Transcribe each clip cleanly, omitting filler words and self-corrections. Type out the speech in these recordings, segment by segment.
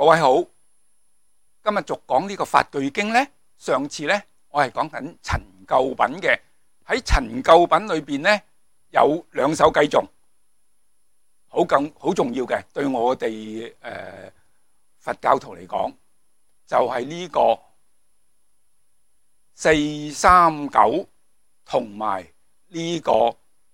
位好，今日續講呢個法句經呢。上次呢，我係講緊陳舊品嘅，喺陳舊品裏邊呢，有兩首偈頌，好重要嘅，對我哋佛教徒嚟講，就係呢個439同埋呢個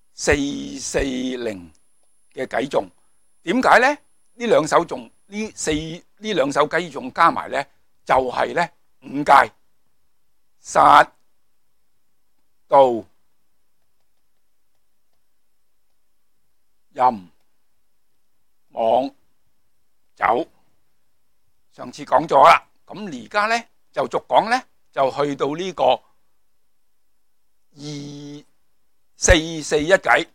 440嘅偈頌。點解呢？呢兩首偈頌加埋呢，就係呢五戒：殺、盜、淫、妄、酒。上次講咗啦，咁而家呢就續講呢，就去到呢個2441偈。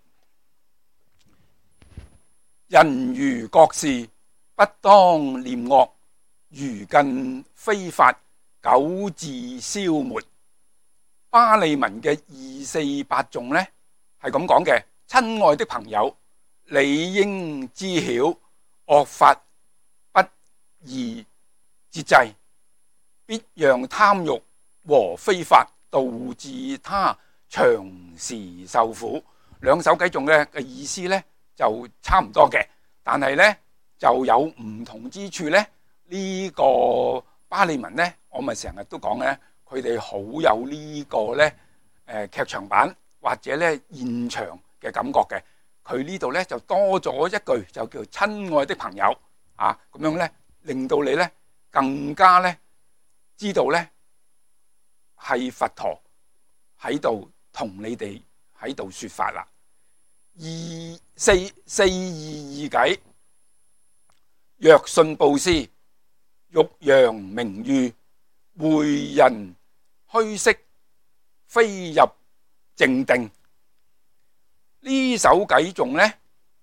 人如覺事，不當念惡，如近非法，久自消沒。巴利文嘅248頌呢係咁講嘅：親愛的朋友，理應知曉，惡法不宜節制，必讓貪欲和非法導致他長時受苦。兩首偈頌嘅意思呢就差唔多嘅，但係呢就有唔同之處呢。呢個巴利文呢，我咪成日都講呢，佢哋好有呢個呢劇場版或者呢現場嘅感覺嘅。佢呢度呢就多咗一句，就叫親愛的朋友啊，咁樣呢令到你呢更加呢知道呢係佛陀喺度同你哋喺度說法啦。422偈：若信布施，欲揚名譽，會人虛飾，非入靜定。呢首偈頌呢，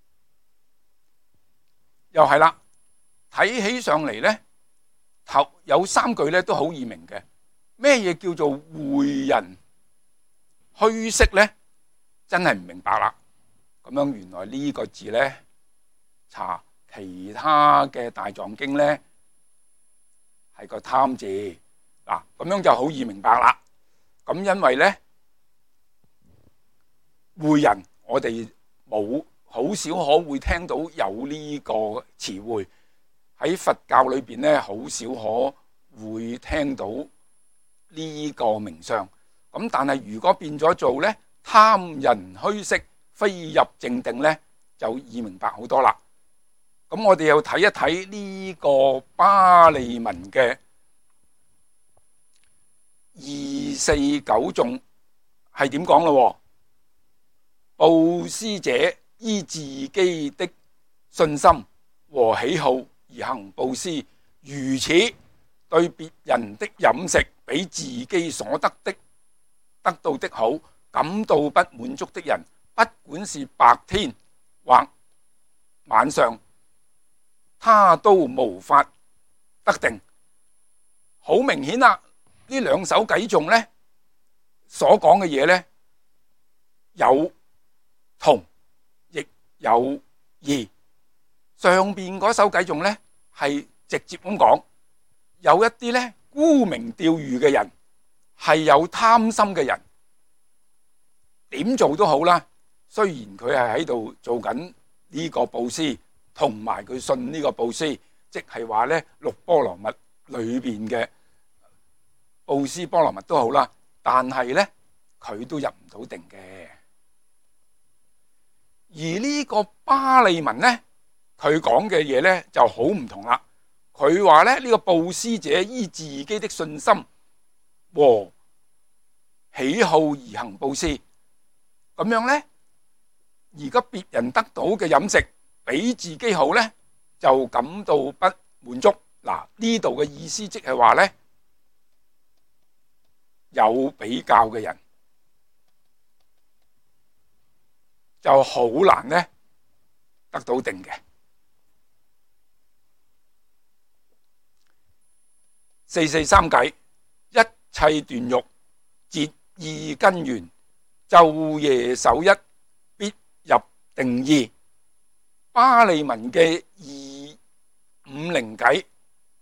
又係啦，睇起上嚟呢，頭有三句呢都好易明嘅。咩嘢叫做會人虛飾呢？真係唔明白啦。咁樣原來呢個字呢，查其他嘅大藏經呢，係個貪字嗱，咁樣就好易明白啦。咁因為呢，會人我哋好少可會聽到有呢個詞彙，喺佛教裏邊呢，好少可會聽到呢個名相。咁但係如果變咗做呢，貪人虛飾，非入靜定呢，就易明白好多啦。咁我哋又睇一睇呢個巴利文嘅249頌係點講咯。布施者依自己的信心和喜好而行布施，如此對別人的飲食比自己所得到的好，感到不滿足的人，不管是白天或晚上，他都無法得定。好明顯啦，呢兩首偈頌呢所講嘅嘢呢，有同亦有異。上邊嗰首偈頌呢係直接咁講，有一啲呢沽名釣譽嘅人，係有貪心嘅人，點做都好啦。雖然佢係喺度做緊呢個布施，同埋佢信呢個布施，即係話呢六波羅蜜裏邊嘅布施波羅蜜都好啦，但係呢佢都入唔到定嘅。而呢個巴利文呢，佢講嘅嘢呢就好唔同啦。佢話呢，呢個布施者依自己的信心和喜好而行布施，咁樣呢，而家別人得到嘅飲食比自己好呢，就感到不滿足。嗱，呢度嘅意思即係話呢，有比較嘅人就好難呢得到定嘅。443偈：一切斷欲，截意根源，晝夜守一，必入定意。巴利文嘅250偈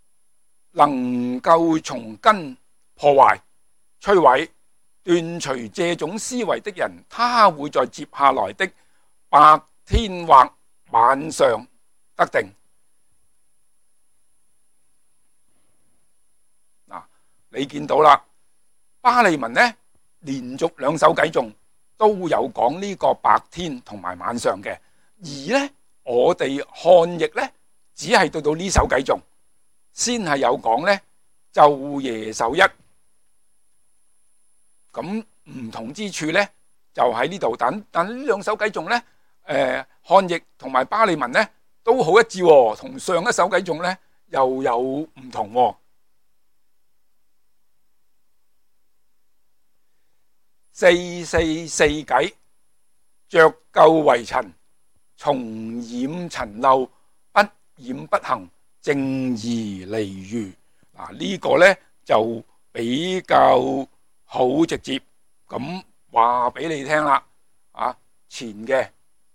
能夠從根破壞、摧毀、斷除這種思維的人，他會在接下來的白天或晚上得定。你見到啦，巴利文呢連續兩首偈頌都有講呢個白天同埋晚上嘅，而呢我哋漢譯呢只係到呢首偈頌先係有講呢晝夜守一。咁唔同之處呢就喺呢度，但呢兩首偈頌呢，漢譯同埋巴利文呢都好一致，同上一首偈頌呢又有唔同。444偈，着垢為塵，從染塵垢，不染不行，正而離愚。呢個呢就比較好直接咁話俾你聽啦。前嘅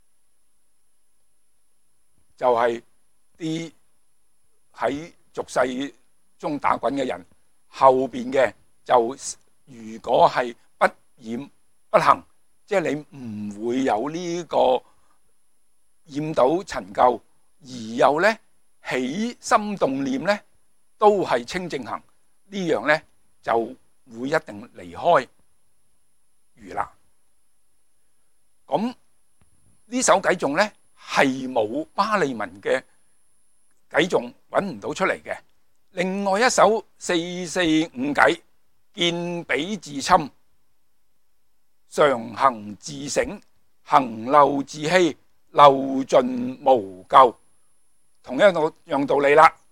就係啲喺俗世中打滾嘅人，後邊嘅就如果係不染不行，即係你唔會有呢個染到塵垢，而又呢起心動念呢都係清淨行，呢樣呢就會一定離開愚啦。咁呢首偈頌呢係冇巴利文嘅偈頌揾唔到出嚟嘅。另外一首445偈，見彼自侵，常行自省，行漏自欺，漏盡無咎。同一樣道理啦。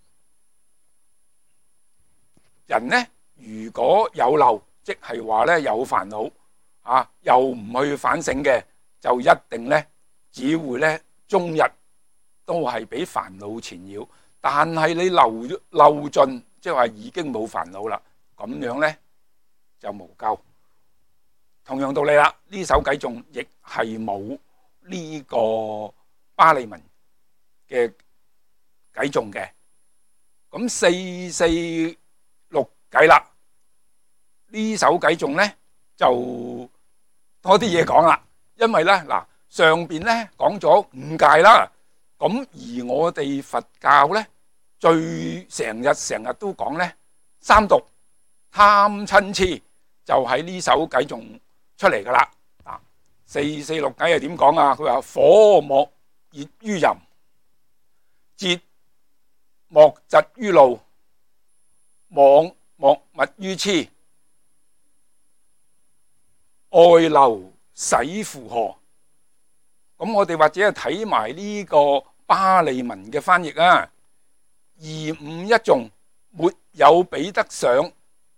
人呢如果有漏，即係話呢有煩惱又唔去反省嘅，就一定呢只會呢終日都係俾煩惱纏繞。但係你漏盡，即係話已經冇煩惱啦，咁樣呢就無咎。同樣道理啦，呢首偈頌亦係冇呢個巴利文嘅偈頌嘅。咁446偈啦，呢首偈頌呢就多啲嘢講啦，因為呢上邊呢講咗5戒啦，咁而我哋佛教呢最成日都講呢三毒貪嗔癡，就喺呢首偈頌出嚟噶啦。446偈係點講啊？佢話火莫熱於淫，節莫疾於怒，妄莫密於痴，愛流洗扶河。咁我哋或者係睇埋呢個巴利文嘅翻譯啊。二五一頌，沒有比得上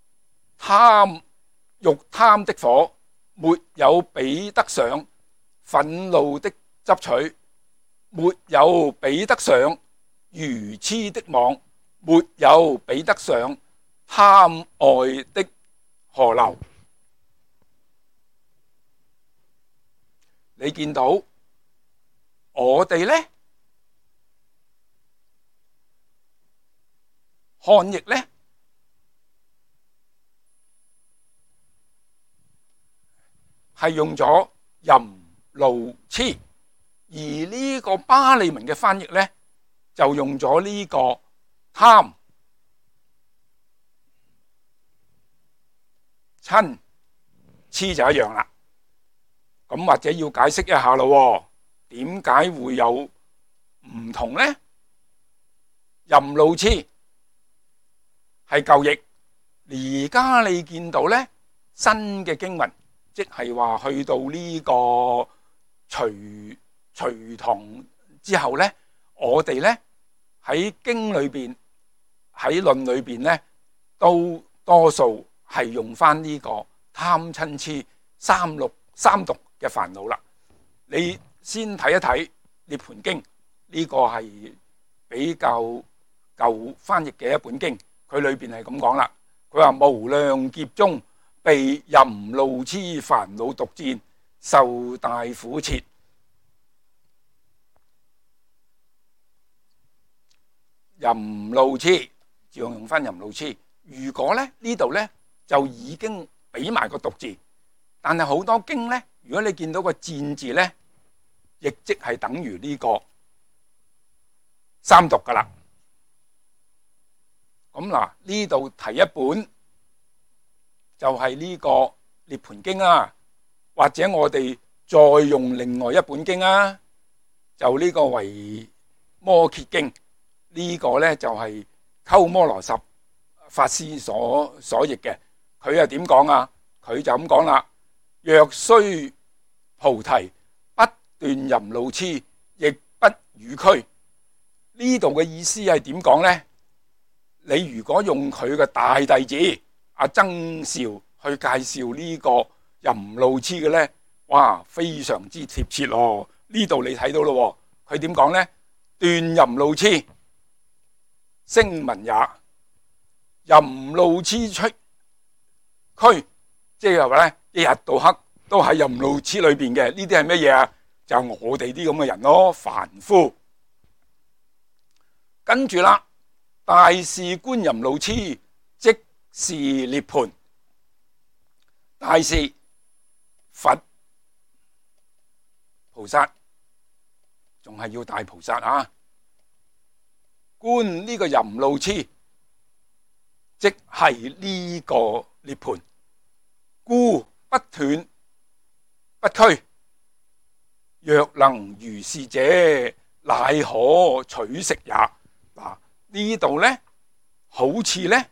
欲貪的火，沒有比得上憤怒的執取，沒有比得上愚癡的妄，沒有比得上貪愛的河流。你見到我哋呢漢譯呢係用咗淫怒癡，而呢個巴利文嘅翻譯呢就用咗呢個貪嗔癡就一樣啦。咁或者要解釋一下咯，點解會有唔同呢？淫怒癡係舊譯，而家你見到呢新嘅經文，即係話去到呢個隋唐之後呢，我哋呢喺經裏邊喺論裏邊呢都多數係用翻呢個貪嗔癡三毒嘅煩惱啦。你先睇一睇涅槃經，呢個係比較舊翻譯嘅一本經，佢裏邊係咁講啦。佢話無量劫中被淫怒癡煩惱毒箭，受大苦切。淫怒癡就用翻淫路痴。如果咧呢度咧就已經俾埋個讀字，但係好多經咧，如果你見到個戰字咧，亦即係等於呢個三讀噶啦。咁嗱，呢度提一本就係呢個涅槃經啊，或者我哋再用另外一本經啊，就呢個維摩詰經。呢個咧就係鳩摩羅什法師所譯嘅。佢又點講啊？佢就咁講啦：若須菩提不斷淫路痴，亦不與俱。呢度嘅意思係點講呢？你如果用佢嘅大弟子阿曾兆去介紹呢個淫路痴嘅呢，哇，非常之貼切咯。呢度你睇到咯，佢點講呢？斷淫路痴，聲聞也，淫路痴出俱，即係話咧，一日到黑都喺淫路痴裏邊嘅。呢啲係乜嘢啊？就係我哋啲咁嘅人咯，凡夫。跟住啦，大士觀淫路痴，即是涅槃。大士佛菩薩，仲係要大菩薩啊！觀呢個淫路痴，即係呢個涅槃。故不斷不俱，若能如是者，乃可取食也。嗱，呢度呢，好似呢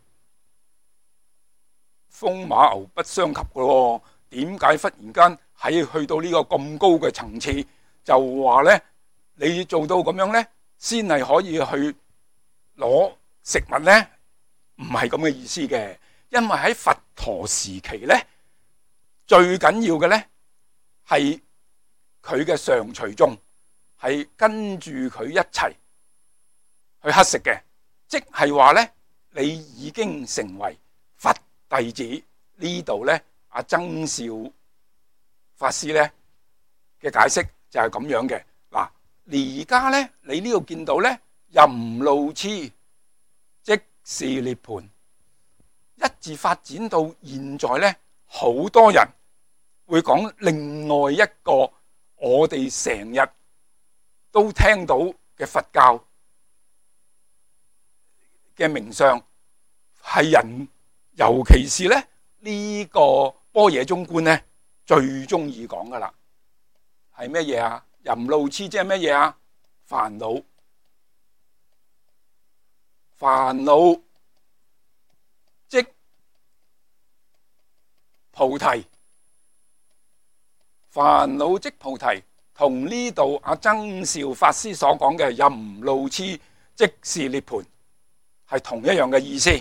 風馬牛不相及嘅喎。點解忽然間喺去到呢個咁高嘅層次，就話呢，你做到咁樣呢，先係可以去攞食物呢？唔係咁嘅意思嘅。因為喺佛陀時期呢，最緊要嘅呢係佢嘅上隨眾係跟住佢一齊去乞食嘅，即係話呢，你已經成為佛弟子。呢度呢，阿曾兆法師呢嘅解釋就係咁樣嘅。嗱，而家呢，你呢度見到呢，淫路痴即是涅槃，一直發展到現在呢，好多人會講另外一個我哋成日都聽到嘅佛教嘅名相，係人，尤其是咧呢個般若中觀咧最中意講噶啦，係乜嘢啊？淫路痴即係乜嘢啊？煩惱，煩惱即菩提，煩惱即菩提，同呢度阿曾兆法師所講嘅淫路痴即是涅槃係同一樣嘅意思。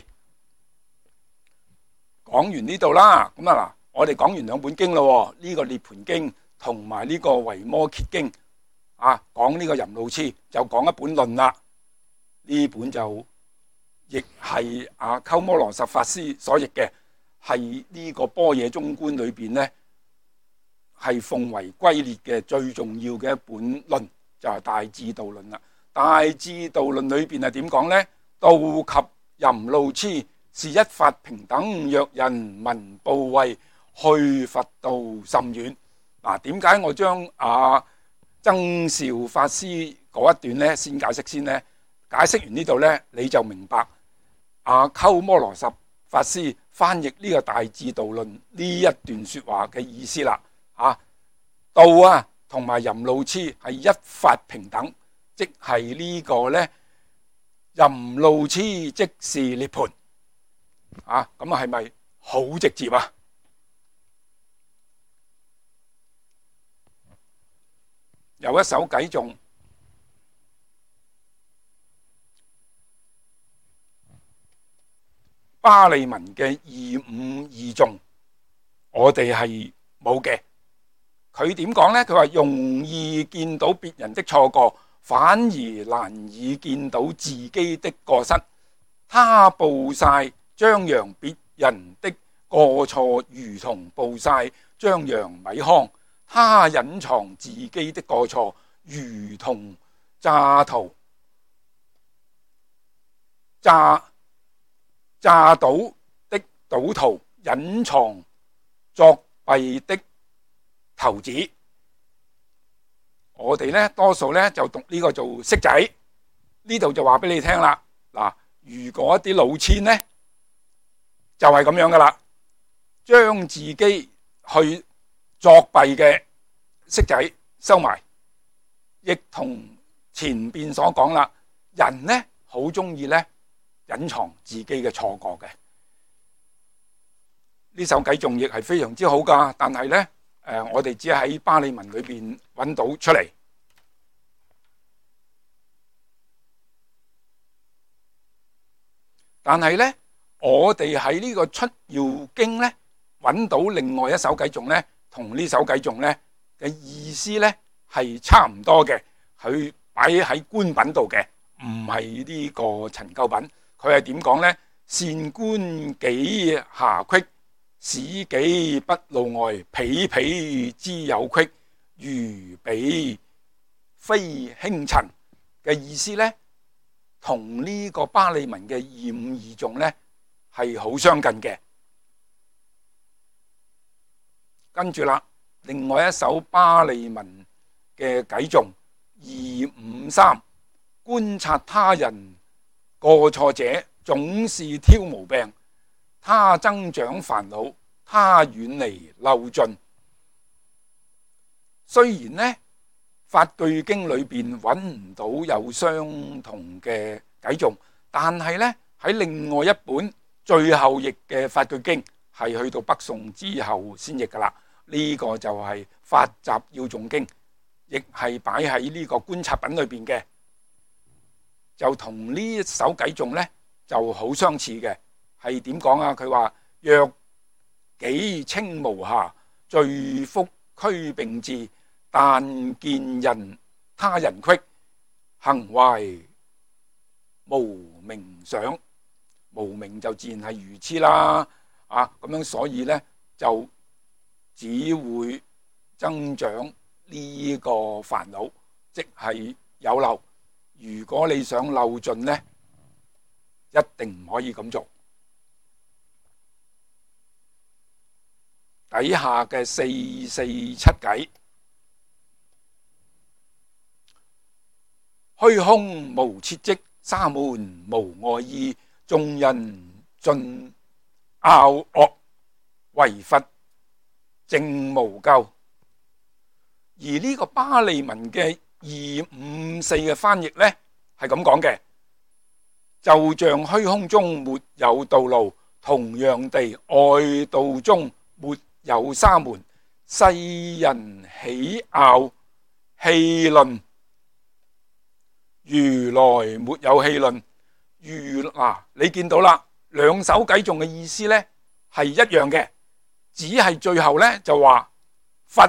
講完呢度啦，咁啊嗱，我哋講完兩本經咯，呢個涅槃經同埋呢個維摩詰經啊，講呢個淫路痴，就講一本論啦。呢本就亦係阿鳩摩羅什法師所譯嘅，係呢個般若中觀裏邊呢，係奉為圭臬嘅最重要嘅一本論，就係大智度論啦。大智度論裏邊係點講呢？道及淫路痴，是一法平等，若人聞怖畏，去佛道甚遠。嗱，點解我將阿曾兆法師嗰一段呢先解釋先呢？解釋完呢度呢，你就明白阿鳩摩羅什法師翻譯呢個大智度論呢一段說話嘅意思啦。道啊同埋淫路痴係一法平等，即係呢個呢，淫路痴即是涅槃。咁啊係咪好直接啊？有一首偈頌，巴利文嘅252頌，我哋係冇嘅。佢點講呢？佢話容易見到別人的錯過，反而難以見到自己的過失。他暴曬張揚別人的過錯，如同暴曬張揚米糠；他隱藏自己的過錯，如同詐詐賭的賭徒，隱藏作弊的頭子。我哋呢多數呢就讀呢個做色仔，呢度就話俾你聽啦。嗱，如果一啲老千呢就係咁樣噶啦，將自己去作弊嘅色仔收埋，亦同前邊所講啦，人呢好中意呢隱藏自己嘅錯覺嘅。呢首偈頌亦係非常之好噶，但係呢我哋只喺巴利文裏邊揾到出嚟。但係呢，我哋喺呢個出窯經呢揾到另外一首偈頌呢，同呢首偈頌呢嘅意思呢係差唔多嘅，佢擺喺官品度嘅，唔係呢個陳舊品。佢係點講呢？善官己瑕隙，使己不露外，鄙鄙之有隙，如彼非輕塵嘅意思呢，同呢個巴利文嘅二五二頌呢係好相近嘅。跟住啦，另外一首巴利文嘅偈頌253，觀察他人過錯者，總是挑毛病，他增長煩惱，他遠離漏盡。雖然呢法句經裏邊揾唔到有相同嘅偈頌，但係呢喺另外一本最後譯嘅法句經係去到北宋之後先譯噶啦。呢個就係法集要頌經，亦係擺喺呢個觀察品裏邊嘅，就同呢一首偈頌呢就好相似嘅。係點講啊？佢話若己清無瑕，罪福俱並至，但見他人隙，行壞無明想。無明就自然係愚痴啦，咁樣所以呢就只會增長呢個煩惱，即係有漏。如果你想漏盡呢，一定唔可以咁做。底下嘅447偈，虛空無切跡，沙門無外意，眾人盡拗惡，唯佛淨無咎。而呢個巴利文嘅254嘅翻譯呢係咁講嘅，就像虛空中沒有道路，同樣地外道中沒有沙門，世人喜拗戲論，如來沒有戲論。你見到啦，兩首偈頌嘅意思呢係一樣嘅，只係最後呢就話佛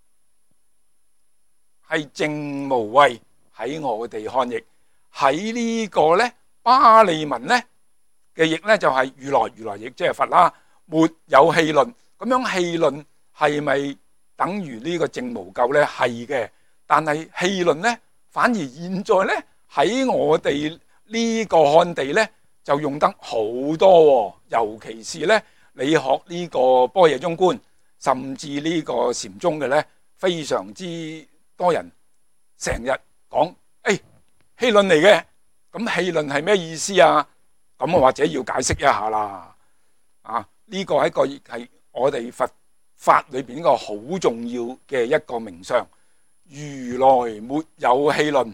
係淨無畏。喺我哋漢譯，喺呢個呢巴利文呢嘅譯呢就係如來，如來譯即係佛啦，沒有戲論。咁樣戲論係咪等於呢個淨無咎呢？係嘅，但係戲論呢反而現在呢喺我哋呢個漢地呢就用得好多，尤其是呢你學呢個般若中觀，甚至呢個禪宗嘅呢，非常之多人成日講戲論嚟嘅。咁戲論係咩意思啊？咁我或者要解釋一下啦。呢個係一個係我哋佛法裏邊一個好重要嘅一個名相，如來沒有戲論。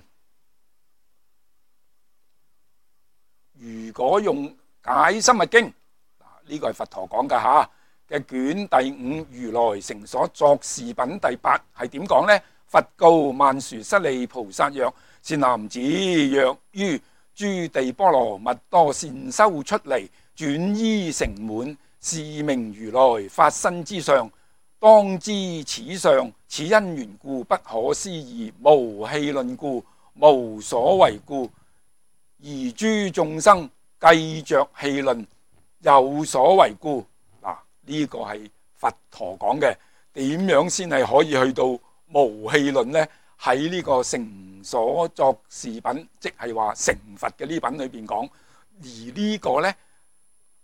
如果用解深密經，呢個係佛陀講噶吓嘅卷第5如來成所作事品第8係點講呢？佛告曼殊室利菩薩曰：善男子，若於諸地波羅蜜多善修出離，轉依成滿，是名如來法身之相。當知此相，此因緣故，不可思議，無戲論故，無所為故。而諸眾生計着戲論，有所為故。呢個係佛陀講嘅，點樣先係可以去到無戲論呢？喺呢個成所作事品，即係話成佛嘅呢品裏邊講。而呢個呢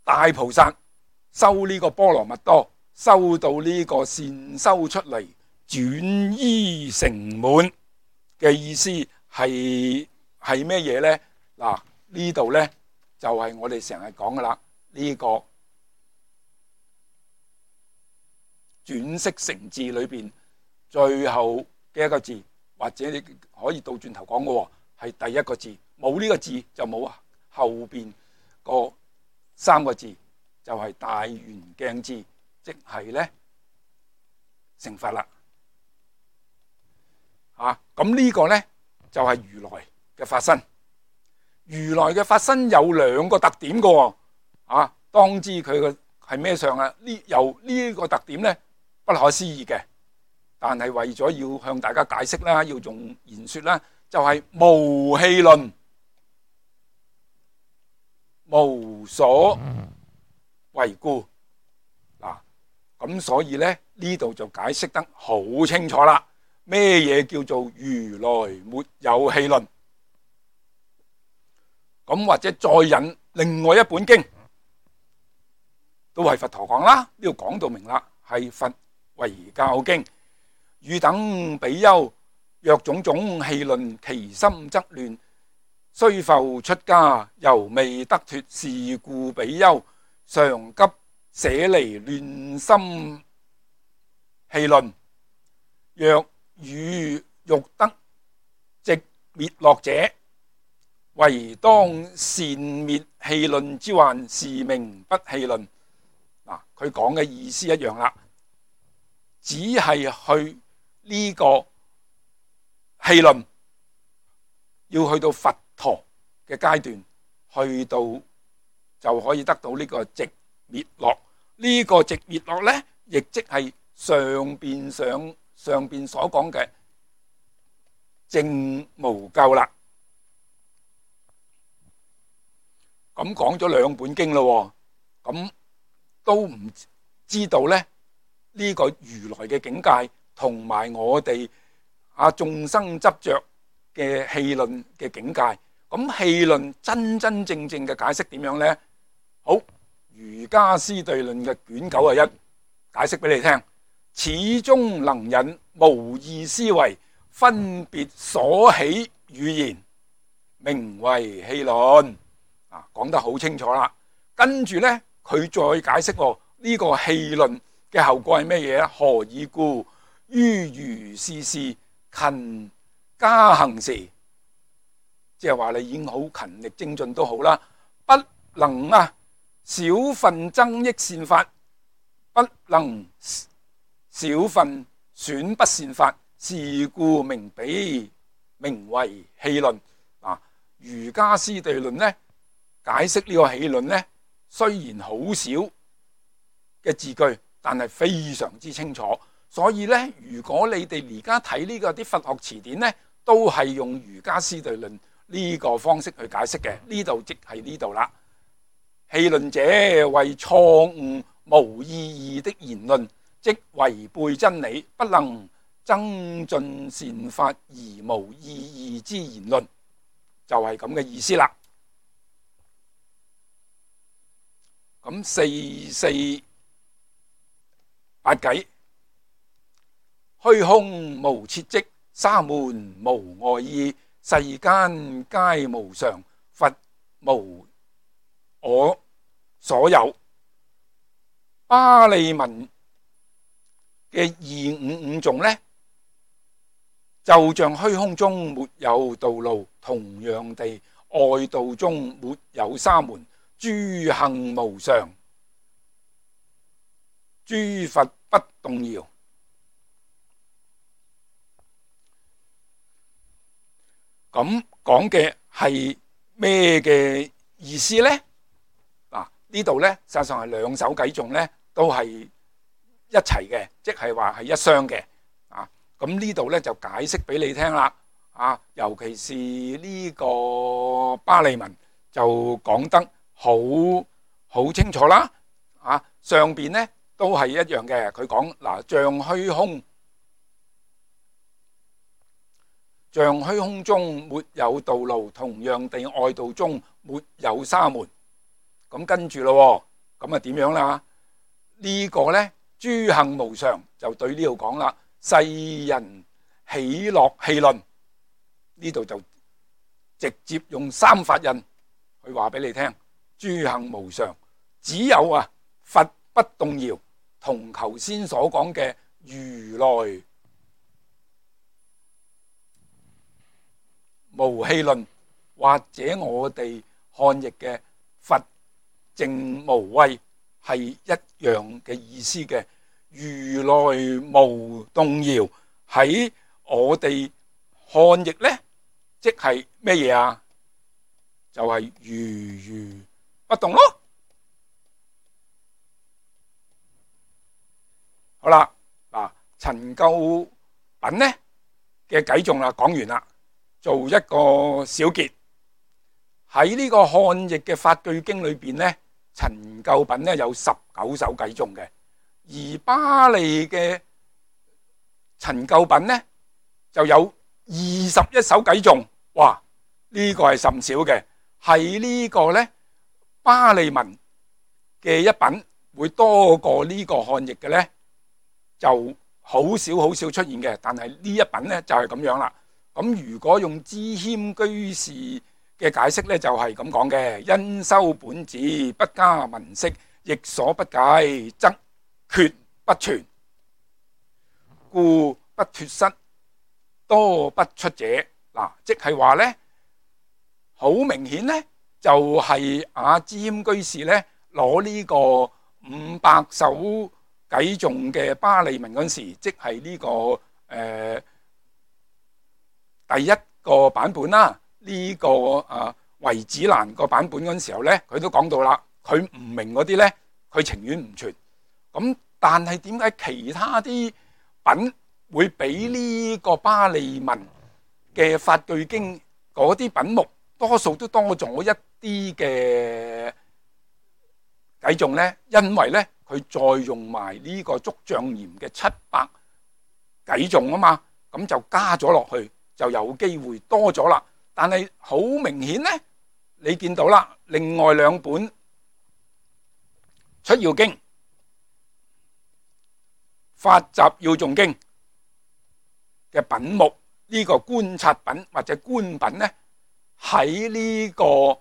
大菩薩修呢個波羅蜜多，修到呢個善修出嚟，轉依成滿嘅意思係咩嘢呢？嗱，呢度呢就係我哋成日講噶啦，呢個轉識成字裏邊最後嘅一個字，或者你可以倒轉頭講嘅，係第一個字，冇呢個字就冇後邊個三個字，就係大圓鏡智，即係呢成佛啦。咁呢個呢就係如來嘅法身。如來嘅法身有兩個特點嘅，當知佢嘅係咩相啊？由呢個特點呢，不可思議嘅，但係為咗要向大家解釋啦，要用言說啦，就係無戲論，無所為故。嗱，咁所以呢，呢度就解釋得好清楚啦。咩嘢叫做如來沒有戲論？咁或者再引另外一本經，都係佛陀講啦，呢度講到明啦，係佛遺教經。汝等比丘若種種戲論，其心則亂。雖復出家，猶未得脫。是故比丘常急捨離亂心戲論。若汝欲得寂滅樂者，唯當善滅戲論之患，是名不戲論。嗱，佢講嘅意思一樣啦，只係去呢個戲論，要去到佛陀嘅階段，去到就可以得到呢個寂滅樂。呢個寂滅樂呢，亦即係上邊所講嘅證無垢啦。咁講咗兩本經咯，咁都唔知道呢，呢個如來嘅境界同埋我哋眾生執着嘅戲論嘅境界。咁戲論真真正正嘅解釋點樣呢？好，《瑜伽師地論》嘅卷91解釋俾你聽。始終能引無義思維，分別所起語言，名為戲論。講得好清楚啦。跟住呢，佢再解釋呢個戲論嘅後果係咩嘢？何以故？於如是事勤加行時，即係話你已經好勤力精進都好啦，不能少分增益善法，不能少分損不善法，是故名為戲論。瑜伽師地論呢，解釋呢個戲論呢，雖然好少嘅字句，但係非常之清楚。所以呢，如果你哋而家睇呢個啲佛學詞典呢，都係用瑜伽師地論呢個方式去解釋嘅。呢度即係呢度啦。戲論者為錯誤無意義的言論，即違背真理，不能增進善法而無意義之言論，就係咁嘅意思啦。咁448偈，虛空無切跡，沙門無外意，世間皆無常，佛無我所有。巴利文嘅255頌呢，就像虛空中沒有道路，同樣地外道中沒有沙門，諸行無常，諸佛不動搖。咁講嘅係咩嘅意思呢？呢度呢，實際上係兩首偈頌呢，都係一齊嘅，即係話係一雙嘅。咁呢度呢，就解釋俾你聽啦。尤其是呢個巴利文就講得好清楚啦。上邊呢都係一樣嘅。佢講像虛空中沒有道路，同樣地外道中沒有沙門。咁跟住咯， 咁啊點樣啦？呢個呢，諸行無常就對呢度講啦，世人喜樂戲論，呢度就直接用三法印去話俾你聽，諸行無常，只有佛不動搖，同頭先所講嘅如來無戲論，或者我哋漢譯嘅佛淨無畏係一樣嘅意思嘅。如來無動搖喺我哋漢譯呢，即係咩嘢啊？就係如如不動咯。好啦，嗱，陳救品呢嘅偈頌啦，講完啦，做一個小結。喺呢個漢譯嘅法句經裏邊呢，陳救品呢有19首偈頌嘅，而巴利嘅陳救品呢就有21首偈頌。哇，呢個係甚少嘅，係呢個呢巴利文嘅一品會多過呢個漢譯嘅呢，就好少出現嘅。但係呢一品呢就係咁樣啦。咁如果用知謙居士嘅解釋呢，就係咁講嘅：因修本旨，不加文飾，亦所不解，則缺不全，故不脫失，多不出者。嗱，即係話呢，好明顯呢，就係知謙居士呢攞呢個500首偈頌嘅巴利文嗰陣時，即係呢個第一個版本啦。呢個維子蘭個版本嗰陣時候呢，佢都講到啦，佢唔明嗰啲呢，佢情願唔傳。咁但係點解其他啲品會比呢個巴利文嘅法句經嗰啲品目多數都多咗一啲嘅偈頌呢？因為呢，佢再用埋呢個祝障嚴嘅700偈頌啊嘛，咁就加咗落去，就有機會多咗啦。但係好明顯呢，你見到啦，另外兩本出要經、法集要頌經嘅品目，呢個觀察品或者觀品呢，喺呢個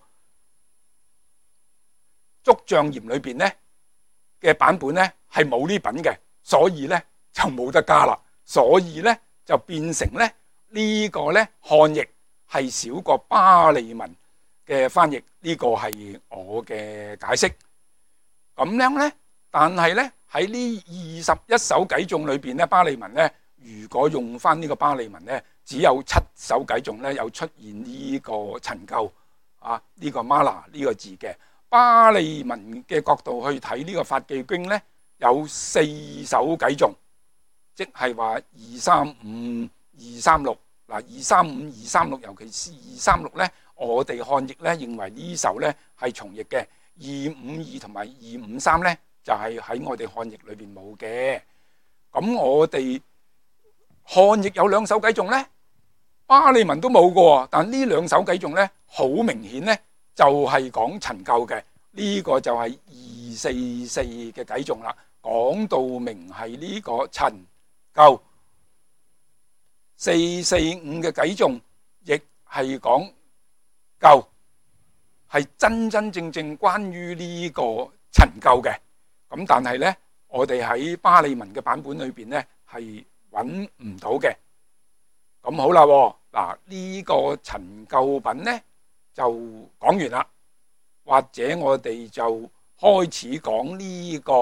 祝障嚴裏邊呢嘅版本呢係冇呢品嘅，所以呢就冇得加啦。所以呢就變成呢呢個呢漢譯係少過巴利文嘅翻譯，呢個係我嘅解釋。咁樣呢，但係呢喺呢21首偈頌裏邊呢，巴利文呢，如果用翻呢個巴利文呢，只有7首偈頌呢有出現呢個陳救呢個瑪拿呢個字嘅。巴利文嘅角度去睇呢個法句經呢，有4首偈頌，即係話235、236。嗱，235、236，尤其是236呢，我哋漢譯呢認為呢首呢係重譯嘅。252同埋253呢，就係喺我哋漢譯裏邊冇嘅。咁我哋漢譯有2首偈頌呢，巴利文都冇嘅。但呢2首偈頌呢，好明顯呢，就係講陳救嘅。呢個就係244嘅偈頌啦，講到明係呢個陳救。445嘅偈頌亦係講救，係真正關於呢個陳救嘅。咁但係呢，我哋喺巴利文嘅版本裏邊呢係揾唔到嘅。咁好啦，嗱，呢個陳救品呢就講完啦，或者我哋就開始講呢個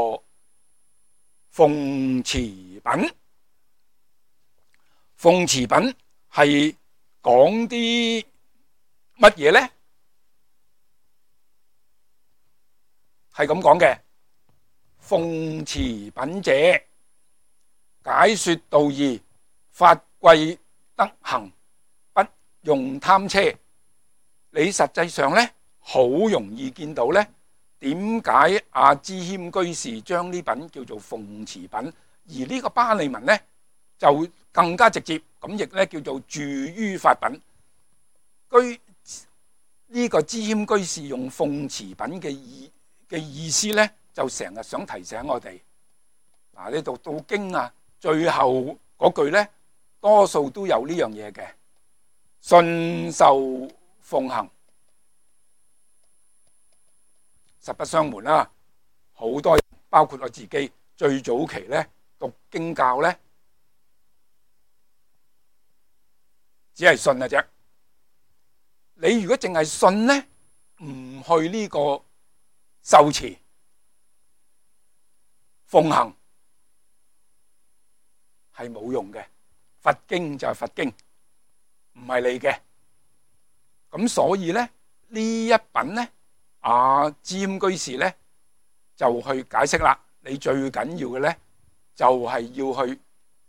奉持品。奉持品係講啲乜嘢呢？係咁講嘅：奉持品者，解說道義，法貴德行，不用貪奢。你實際上呢，好容易見到呢，點解知謙居士將呢品叫做奉持品，而呢個巴利文呢就更加直接，咁亦咧叫做住於法品。呢個知謙居士用奉持品嘅意思咧， 就成日想提醒我哋，嗱，你讀到經啊，最後嗰句呢，多數都有呢樣嘢嘅，信受奉行，實不相瞞啦，好多人包括我自己，最早期呢讀經教呢，只係信嘅啫。你如果淨係信呢，唔去呢個受持奉行，係冇用嘅。佛經就係佛經，唔係你嘅。咁所以呢，呢一品呢，阿占居士呢就去解釋啦。你最緊要嘅呢，就係要去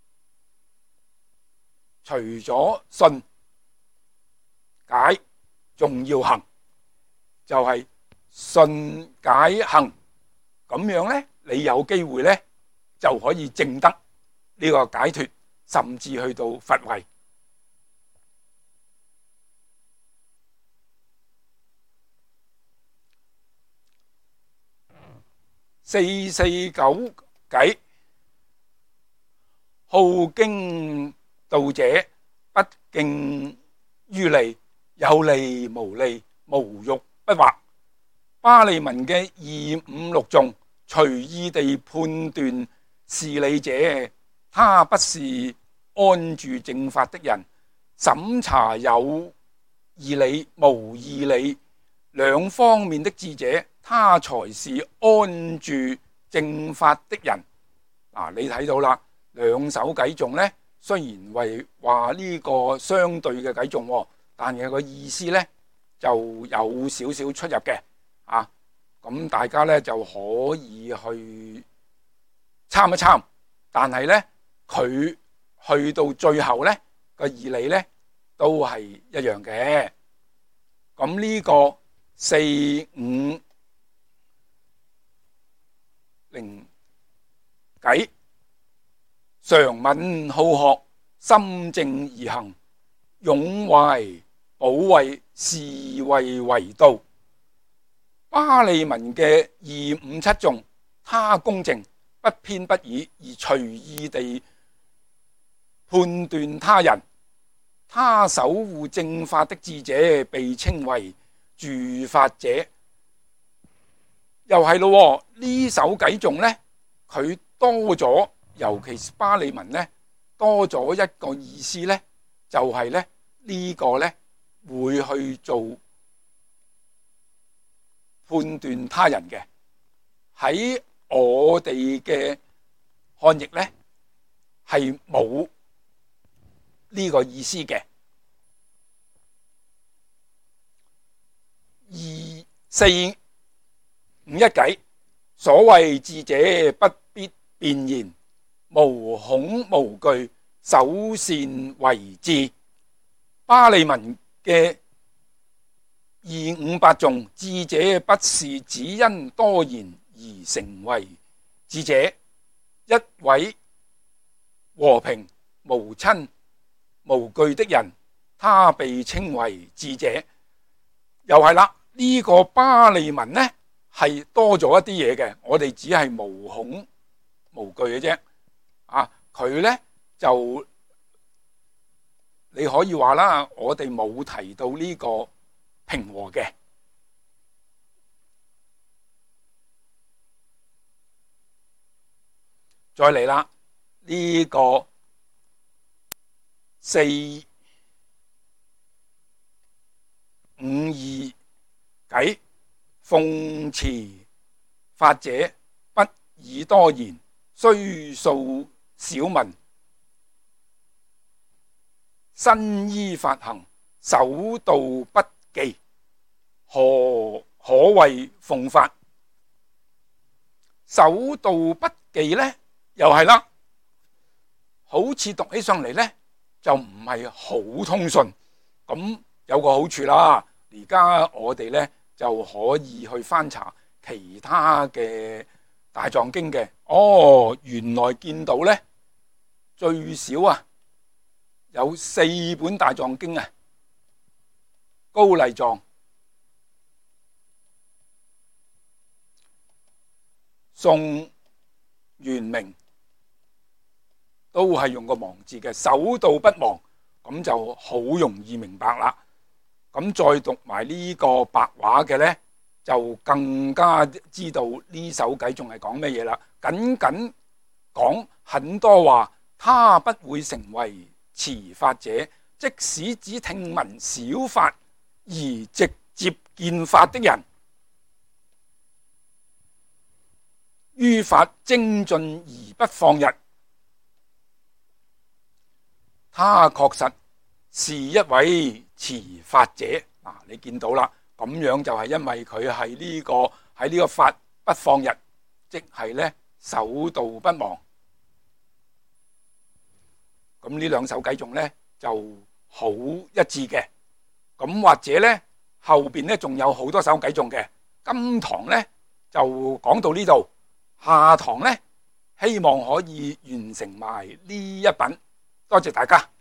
除咗信解，仲要行，就係信解行，咁樣呢，你有機會呢就可以證得呢個解脫，甚至去到佛位。449偈，好經道者，不敬於利，有利無利，無欲不惑。巴利文嘅256頌，隨意地判斷事理者，他不是安住正法的人。審查有義理無義理兩方面的智者，他才是安住正法的人。你睇到啦，兩首偈頌呢，雖然為話呢個相對嘅偈頌，但係個意思呢就有少少出入嘅。咁大家呢就可以去參一參，但係呢，佢去到最後呢個義理呢都係一樣嘅。咁呢個450偈，常敏好學，心正而行，勇懷寶慧，是謂為道。巴利文嘅257頌，他公正不偏不倚，而隨意地判斷他人，他守護正法的智者，被稱為住法者。又係咯，呢首偈頌呢，佢多咗，尤其是巴利文呢，多咗一個意思呢，就係呢，呢個呢會去做判斷他人嘅。喺我哋嘅漢譯呢，係冇呢個意思嘅。451偈，所謂智者，不必辯言，無恐無懼，守善為智。巴利文嘅258頌，智者不是只因多言而成為智者，一位和平無親無懼的人，他被稱為智者。又係啦，呢個巴利文呢係多咗一啲嘢嘅，我哋只係無恐無懼嘅啫。佢呢就你可以話啦，我哋冇提到呢個平和嘅。再嚟啦，呢個452偈，奉持法者，不以多言，雖數少聞，身依法行，守道不忌，何可謂奉法？守道不忌呢，又係啦，好似讀起上嚟呢，就唔係好通順。咁有個好處啦，而家我哋呢就可以去翻查其他嘅大藏經嘅。原來見到呢，最少有4本大藏經高麗藏、 宋、元、明都係用個忘字嘅，手到不忘，咁就好容易明白啦。咁再讀埋呢個白話嘅呢，就更加知道呢首偈仲係講乜嘢啦。僅僅講很多話，他不會成為持法者，即使只聽聞小法而直接見法的人，於法精進而不放逸，他確實是一位持法者。你見到啦，咁樣就係因為佢係喺呢個法不放逸，即係呢手到不忘。咁呢兩首偈頌呢就好一致嘅。咁或者呢後邊呢仲有好多首偈頌嘅。今堂呢就講到呢度，下堂呢希望可以完成埋呢一品。多謝大家。